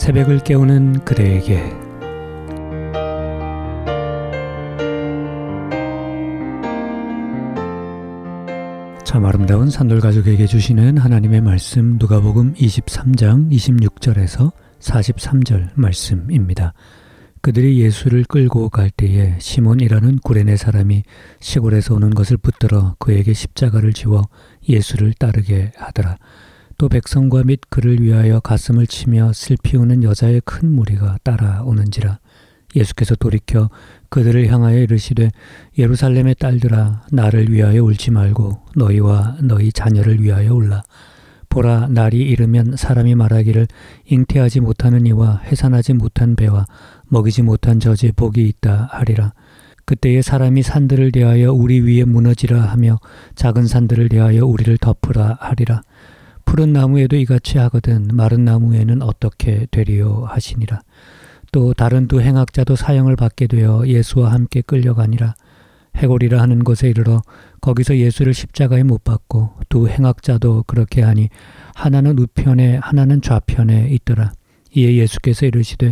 새벽을 깨우는 그대에게 참 아름다운 산돌가족에게 주시는 하나님의 말씀 누가복음 23장 26절에서 43절 말씀입니다. 그들이 예수를 끌고 갈 때에 시몬이라는 구레네 사람이 시골에서 오는 것을 붙들어 그에게 십자가를 지워 예수를 따르게 하더라. 또 백성과 및 그를 위하여 가슴을 치며 슬피 우는 여자의 큰 무리가 따라오는지라. 예수께서 돌이켜 그들을 향하여 이르시되 예루살렘의 딸들아 나를 위하여 울지 말고 너희와 너희 자녀를 위하여 울라. 보라 날이 이르면 사람이 말하기를 잉태하지 못하는 이와 해산하지 못한 배와 먹이지 못한 젖에 복이 있다 하리라. 그때에 사람이 산들을 대하여 우리 위에 무너지라 하며 작은 산들을 대하여 우리를 덮으라 하리라. 푸른 나무에도 이같이 하거든 마른 나무에는 어떻게 되리요 하시니라. 또 다른 두 행악자도 사형을 받게 되어 예수와 함께 끌려가니라. 해골이라 하는 곳에 이르러 거기서 예수를 십자가에 못 박고 두 행악자도 그렇게 하니 하나는 우편에 하나는 좌편에 있더라. 이에 예수께서 이르시되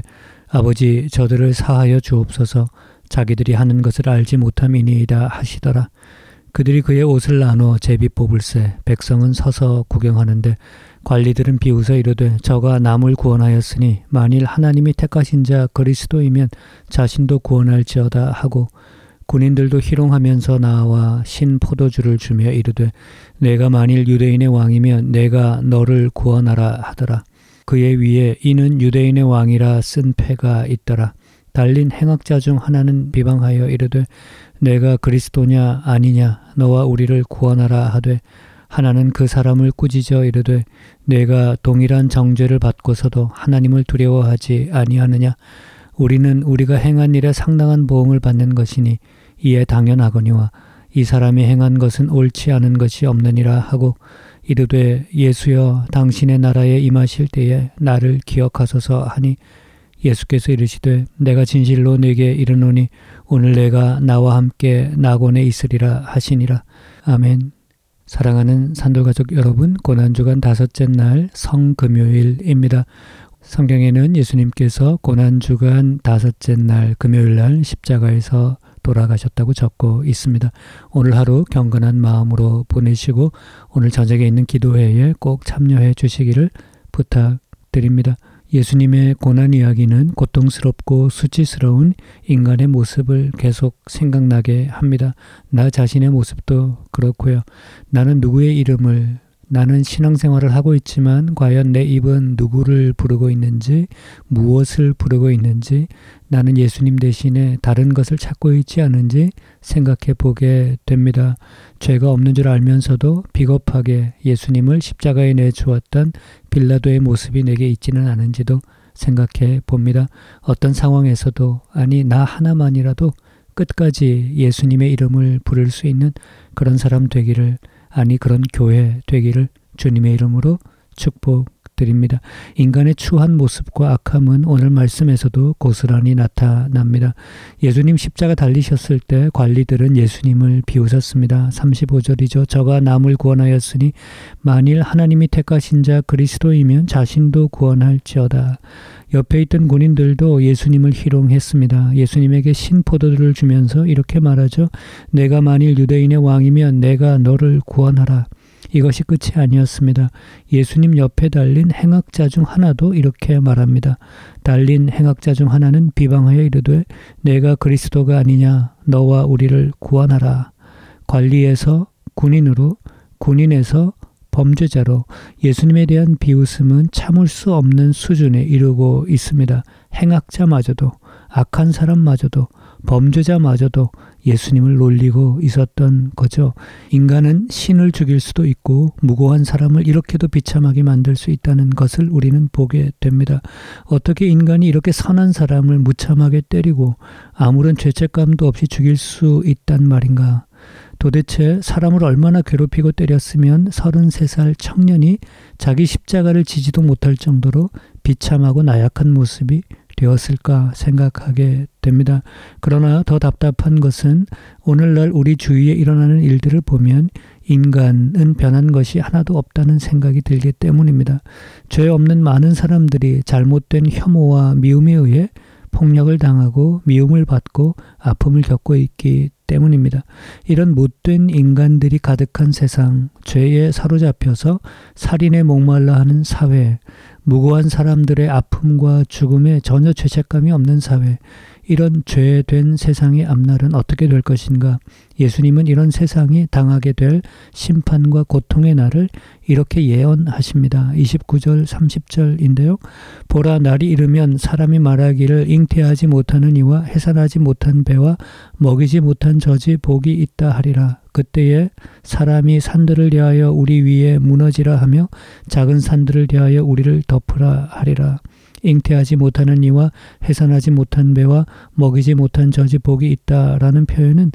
아버지 저들을 사하여 주옵소서 자기들이 하는 것을 알지 못함이니이다 하시더라. 그들이 그의 옷을 나눠 제비 뽑을새 백성은 서서 구경하는데 관리들은 비웃어 이르되 저가 남을 구원하였으니 만일 하나님이 택하신 자 그리스도이면 자신도 구원할지어다 하고 군인들도 희롱하면서 나와 신 포도주를 주며 이르되 내가 만일 유대인의 왕이면 내가 너를 구원하라 하더라. 그의 위에 이는 유대인의 왕이라 쓴 패가 있더라. 달린 행악자 중 하나는 비방하여 이르되 내가 그리스도냐 아니냐 너와 우리를 구원하라 하되 하나는 그 사람을 꾸짖어 이르되 내가 동일한 정죄를 받고서도 하나님을 두려워하지 아니하느냐. 우리는 우리가 행한 일에 상당한 보응을 받는 것이니 이에 당연하거니와 이 사람이 행한 것은 옳지 않은 것이 없느니라 하고 이르되 예수여 당신의 나라에 임하실 때에 나를 기억하소서 하니 예수께서 이르시되 내가 진실로 내게 이르노니 오늘 내가 나와 함께 낙원에 있으리라 하시니라. 아멘. 사랑하는 산돌가족 여러분, 고난주간 다섯째 날 성금요일입니다. 성경에는 예수님께서 고난주간 다섯째 날 금요일날 십자가에서 돌아가셨다고 적고 있습니다. 오늘 하루 경건한 마음으로 보내시고 오늘 저녁에 있는 기도회에 꼭 참여해 주시기를 부탁드립니다. 예수님의 고난 이야기는 고통스럽고 수치스러운 인간의 모습을 계속 생각나게 합니다. 나 자신의 모습도 그렇고요. 나는 누구의 이름을, 나는 신앙생활을 하고 있지만 과연 내 입은 누구를 부르고 있는지, 무엇을 부르고 있는지, 나는 예수님 대신에 다른 것을 찾고 있지 않은지 생각해 보게 됩니다. 죄가 없는 줄 알면서도 비겁하게 예수님을 십자가에 내주었던 빌라도의 모습이 내게 있지는 않은지도 생각해 봅니다. 어떤 상황에서도 아니 나 하나만이라도 끝까지 예수님의 이름을 부를 수 있는 그런 사람 되기를, 아니 그런 교회 되기를 주님의 이름으로 축복드립니다. 인간의 추한 모습과 악함은 오늘 말씀에서도 고스란히 나타납니다. 예수님 십자가 달리셨을 때 관리들은 예수님을 비웃었습니다. 35절이죠. 저가 남을 구원하였으니 만일 하나님이 택하신 자 그리스도이면 자신도 구원할지어다. 옆에 있던 군인들도 예수님을 희롱했습니다. 예수님에게 신포도주를 주면서 이렇게 말하죠. 내가 만일 유대인의 왕이면 내가 너를 구원하라. 이것이 끝이 아니었습니다. 예수님 옆에 달린 행악자 중 하나도 이렇게 말합니다. 달린 행악자 중 하나는 비방하여 이르되 내가 그리스도가 아니냐 너와 우리를 구원하라. 관리에서 군인으로, 군인에서 범죄자로 예수님에 대한 비웃음은 참을 수 없는 수준에 이르고 있습니다. 행악자마저도, 악한 사람마저도, 범죄자마저도 예수님을 놀리고 있었던 거죠. 인간은 신을 죽일 수도 있고 무고한 사람을 이렇게도 비참하게 만들 수 있다는 것을 우리는 보게 됩니다. 어떻게 인간이 이렇게 선한 사람을 무참하게 때리고 아무런 죄책감도 없이 죽일 수 있단 말인가? 도대체 사람을 얼마나 괴롭히고 때렸으면 33살 청년이 자기 십자가를 지지도 못할 정도로 비참하고 나약한 모습이 되었을까 생각하게 됩니다. 그러나 더 답답한 것은 오늘날 우리 주위에 일어나는 일들을 보면 인간은 변한 것이 하나도 없다는 생각이 들기 때문입니다. 죄 없는 많은 사람들이 잘못된 혐오와 미움에 의해 폭력을 당하고 미움을 받고 아픔을 겪고 있기 때문입니다. 이런 못된 인간들이 가득한 세상, 죄에 사로잡혀서 살인에 목말라 하는 사회, 무고한 사람들의 아픔과 죽음에 전혀 죄책감이 없는 사회, 이런 죄된 세상의 앞날은 어떻게 될 것인가? 예수님은 이런 세상이 당하게 될 심판과 고통의 날을 이렇게 예언하십니다. 29절 30절인데요. 보라, 날이 이르면 사람이 말하기를 잉태하지 못하는 이와 해산하지 못한 배와 먹이지 못한 젖이 복이 있다 하리라. 그때에 사람이 산들을 대하여 우리 위에 무너지라 하며 작은 산들을 대하여 우리를 덮으라 하리라. 잉태하지 못하는 이와 해산하지 못한 배와 먹이지 못한 젖이 복이 있다라는 표현은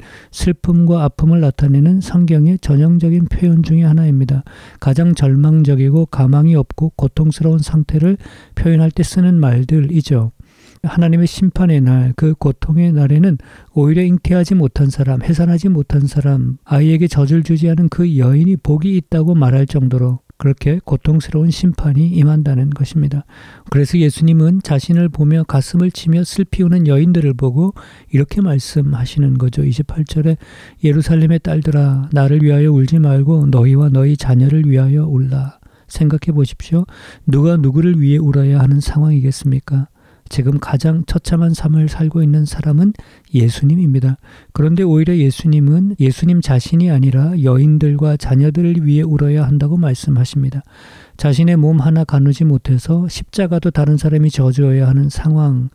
슬픔과 아픔을 나타내는 성경의 전형적인 표현 중에 하나입니다. 가장 절망적이고 가망이 없고 고통스러운 상태를 표현할 때 쓰는 말들이죠. 하나님의 심판의 날, 그 고통의 날에는 오히려 잉태하지 못한 사람, 해산하지 못한 사람, 아이에게 젖을 주지 않은 그 여인이 복이 있다고 말할 정도로 그렇게 고통스러운 심판이 임한다는 것입니다. 그래서 예수님은 자신을 보며 가슴을 치며 슬피 우는 여인들을 보고 이렇게 말씀하시는 거죠. 28절에 예루살렘의 딸들아, 나를 위하여 울지 말고 너희와 너희 자녀를 위하여 울라. 생각해 보십시오. 누가 누구를 위해 울어야 하는 상황이겠습니까? 지금 가장 처참한 삶을 살고 있는 사람은 예수님입니다. 그런데 오히려 예수님은 예수님 자신이 아니라 여인들과 자녀들을 위해 울어야 한다고 말씀하십니다. 자신의 몸 하나 가누지 못해서 십자가도 다른 사람이 져주어야 하는 상황,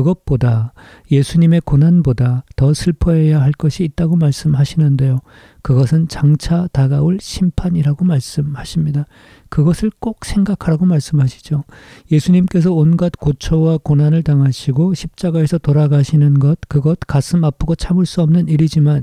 그것보다 예수님의 고난보다 더 슬퍼해야 할 것이 있다고 말씀하시는데요. 그것은 장차 다가올 심판이라고 말씀하십니다. 그것을 꼭 생각하라고 말씀하시죠. 예수님께서 온갖 고초와 고난을 당하시고 십자가에서 돌아가시는 것, 그것 가슴 아프고 참을 수 없는 일이지만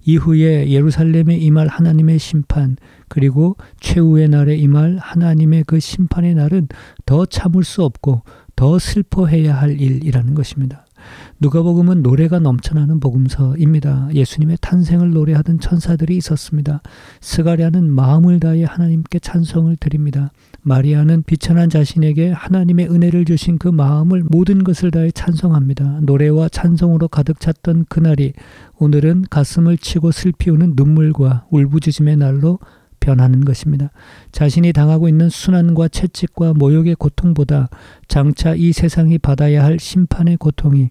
이후에 예루살렘에 임할 하나님의 심판, 그리고 최후의 날에 임할 하나님의 그 심판의 날은 더 참을 수 없고 더 슬퍼해야 할 일이라는 것입니다. 누가복음은 노래가 넘쳐나는 복음서입니다. 예수님의 탄생을 노래하던 천사들이 있었습니다. 스가랴는 마음을 다해 하나님께 찬송을 드립니다. 마리아는 비천한 자신에게 하나님의 은혜를 주신 그 마음을 모든 것을 다해 찬송합니다. 노래와 찬송으로 가득 찼던 그날이 오늘은 가슴을 치고 슬피 우는 눈물과 울부짖음의 날로 변하는 것입니다. 자신이 당하고 있는 순환과 채찍과 모욕의 고통보다 장차 이 세상이 받아야 할 심판의 고통이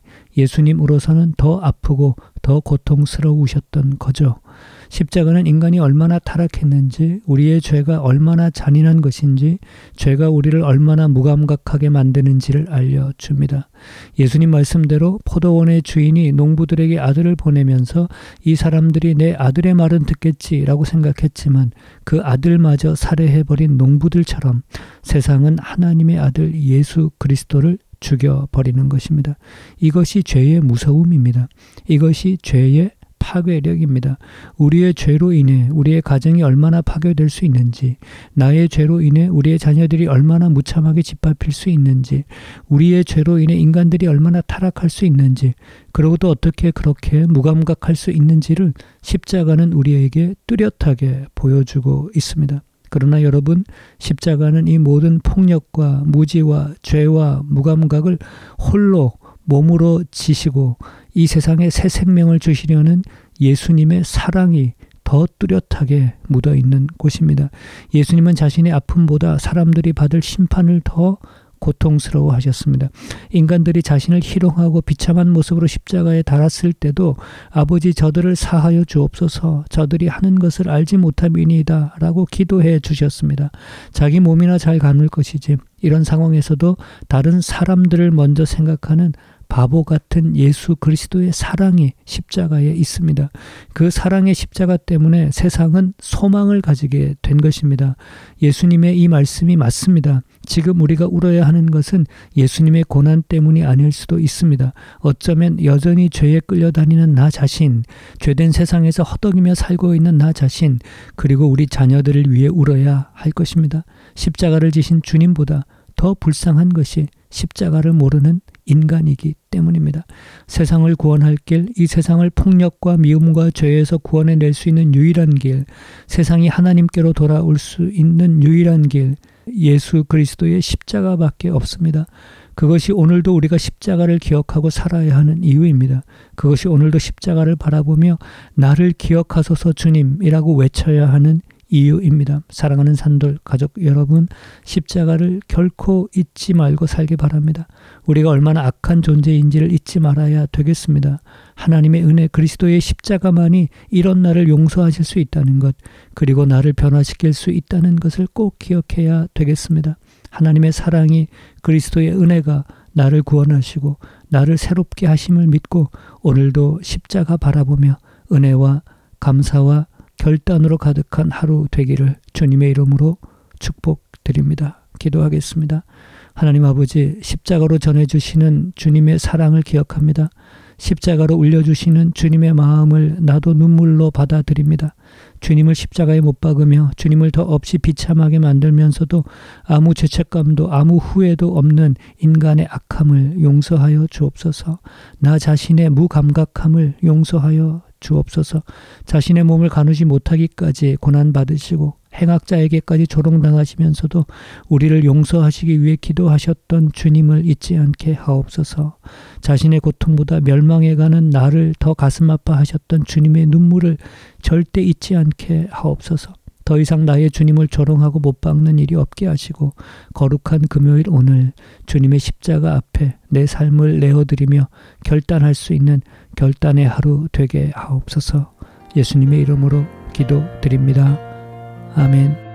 예수님으로서는 더 아프고 더 고통스러우셨던 거죠. 십자가는 인간이 얼마나 타락했는지, 우리의 죄가 얼마나 잔인한 것인지, 죄가 우리를 얼마나 무감각하게 만드는지를 알려줍니다. 예수님 말씀대로 포도원의 주인이 농부들에게 아들을 보내면서 이 사람들이 내 아들의 말은 듣겠지라고 생각했지만 그 아들마저 살해해버린 농부들처럼 세상은 하나님의 아들 예수 그리스도를 죽여버리는 것입니다. 이것이 죄의 무서움입니다. 이것이 죄의 파괴력입니다. 우리의 죄로 인해 우리의 가정이 얼마나 파괴될 수 있는지, 나의 죄로 인해 우리의 자녀들이 얼마나 무참하게 짓밟힐 수 있는지, 우리의 죄로 인해 인간들이 얼마나 타락할 수 있는지, 그러고도 어떻게 그렇게 무감각할 수 있는지를 십자가는 우리에게 뚜렷하게 보여주고 있습니다. 그러나 여러분, 십자가는 이 모든 폭력과 무지와 죄와 무감각을 홀로 몸으로 지시고 이 세상에 새 생명을 주시려는 예수님의 사랑이 더 뚜렷하게 묻어있는 곳입니다. 예수님은 자신의 아픔보다 사람들이 받을 심판을 더 고통스러워 하셨습니다. 인간들이 자신을 희롱하고 비참한 모습으로 십자가에 달았을 때도 아버지 저들을 사하여 주옵소서, 저들이 하는 것을 알지 못함이니이다 라고 기도해 주셨습니다. 자기 몸이나 잘 가눌 것이지 이런 상황에서도 다른 사람들을 먼저 생각하는 바보 같은 예수 그리스도의 사랑이 십자가에 있습니다. 그 사랑의 십자가 때문에 세상은 소망을 가지게 된 것입니다. 예수님의 이 말씀이 맞습니다. 지금 우리가 울어야 하는 것은 예수님의 고난 때문이 아닐 수도 있습니다. 어쩌면 여전히 죄에 끌려다니는 나 자신, 죄된 세상에서 허덕이며 살고 있는 나 자신, 그리고 우리 자녀들을 위해 울어야 할 것입니다. 십자가를 지신 주님보다 더 불쌍한 것이 십자가를 모르는 인간이기 때문입니다. 세상을 구원할 길, 이 세상을 폭력과 미움과 죄에서 구원해낼 수 있는 유일한 길, 세상이 하나님께로 돌아올 수 있는 유일한 길, 예수 그리스도의 십자가밖에 없습니다. 그것이 오늘도 우리가 십자가를 기억하고 살아야 하는 이유입니다. 그것이 오늘도 십자가를 바라보며 나를 기억하소서 주님이라고 외쳐야 하는 이유입니다. 사랑하는 산돌 가족 여러분, 십자가를 결코 잊지 말고 살기 바랍니다. 우리가 얼마나 악한 존재인지를 잊지 말아야 되겠습니다. 하나님의 은혜, 그리스도의 십자가만이 이런 나를 용서하실 수 있다는 것, 그리고 나를 변화시킬 수 있다는 것을 꼭 기억해야 되겠습니다. 하나님의 사랑이, 그리스도의 은혜가 나를 구원하시고 나를 새롭게 하심을 믿고 오늘도 십자가 바라보며 은혜와 감사와 결단으로 가득한 하루 되기를 주님의 이름으로 축복드립니다. 기도하겠습니다. 하나님 아버지, 십자가로 전해주시는 주님의 사랑을 기억합니다. 십자가로 울려주시는 주님의 마음을 나도 눈물로 받아들입니다. 주님을 십자가에 못 박으며 주님을 더 없이 비참하게 만들면서도 아무 죄책감도 아무 후회도 없는 인간의 악함을 용서하여 주옵소서. 나 자신의 무감각함을 용서하여 주옵소서. 자신의 몸을 가누지 못하기까지 고난받으시고 행악자에게까지 조롱당하시면서도 우리를 용서하시기 위해 기도하셨던 주님을 잊지 않게 하옵소서. 자신의 고통보다 멸망해가는 나를 더 가슴 아파하셨던 주님의 눈물을 절대 잊지 않게 하옵소서. 더 이상 나의 주님을 조롱하고 못 박는 일이 없게 하시고 거룩한 금요일 오늘 주님의 십자가 앞에 내 삶을 내어드리며 결단할 수 있는 결단의 하루 되게 하옵소서. 예수님의 이름으로 기도드립니다. 아멘.